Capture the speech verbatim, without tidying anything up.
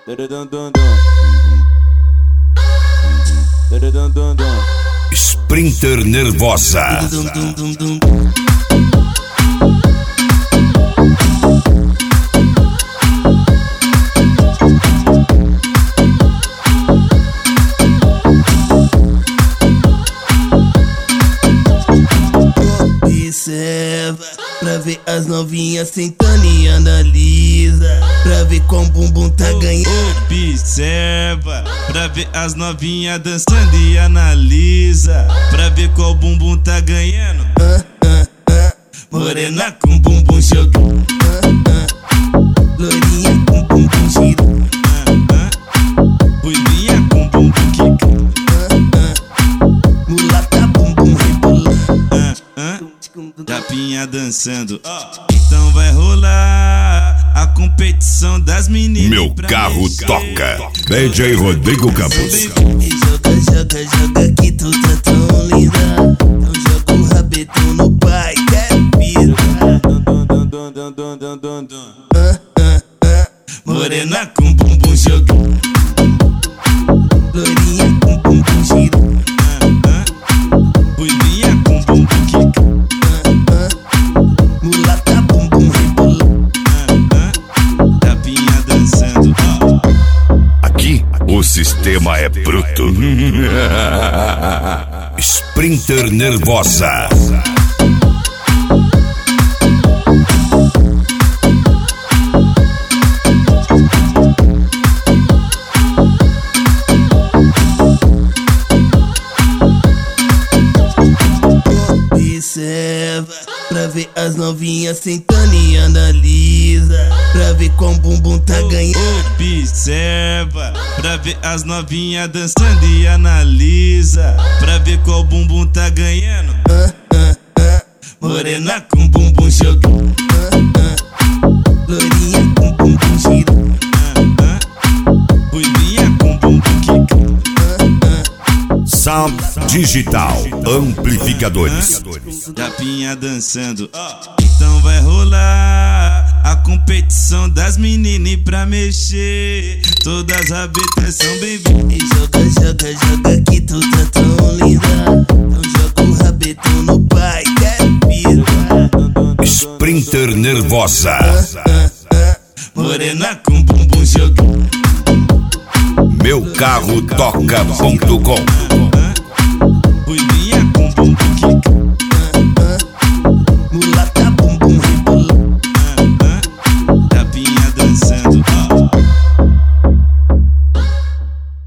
Sprinter nervosa. Observa pra ver as novinhas sentando e analisa pra ver como o bumbum tá ganhando. Observa pra ver as novinhas dançando e analisa pra ver qual bumbum tá ganhando. Ah, ah, ah. Morena com bumbum jogando. Ah, ah. Loirinha com bumbum girando. Ah, ah. Ruivinha com bumbum quicando. Ah, ah. Mulata bumbum rebolando. Ah, ah. Tapinha dançando. Oh. Então vai rolar a competição das meninas. Meu carro mexer. Toca. D J Rodrigo Campos. E joga, joga, joga que tu tá tão linda. Então joga o rabetão no pai, quer pira. Ah, ah, ah. Morena com bumbum jogando. Loirinha com bumbum girando. Ah, ah. Ruivinha com bumbum quicando. Ah, ah. Mulata bumbum rebolando. Ah, ah. Tapinha dançando. Oh. Aqui o sistema é bruto. Sprinter nervosa. Observa pra ver as novinhas sentando e analisa pra ver como o bumbum tá ganhando. Observa pra ver as novinhas dançando e analisa pra ver qual bumbum tá ganhando. Ah, ah, ah. Morena com bumbum jogando. Ah, ah. Loirinha com bumbum girando. Ah, ah. Ruivinha com bumbum quicando. Ah, ah. Sound Digital Amplificadores. Tapinha dançando. Oh. Então vai rolar a competição das meninas pra mexer. Todas as rabetas são bem-vindas. E joga, joga, joga que tu tá tão linda. Então joga o rabetão no pai, quer pira. Sprinter nervosa. Ah, ah, ah. Morena com bumbum jogando. Meu carro toca ponto com. Ruivinha com bumbum quicando. Ah, ah. Mulata bumbum rebolando. Ah, ah. Tapinha dançando.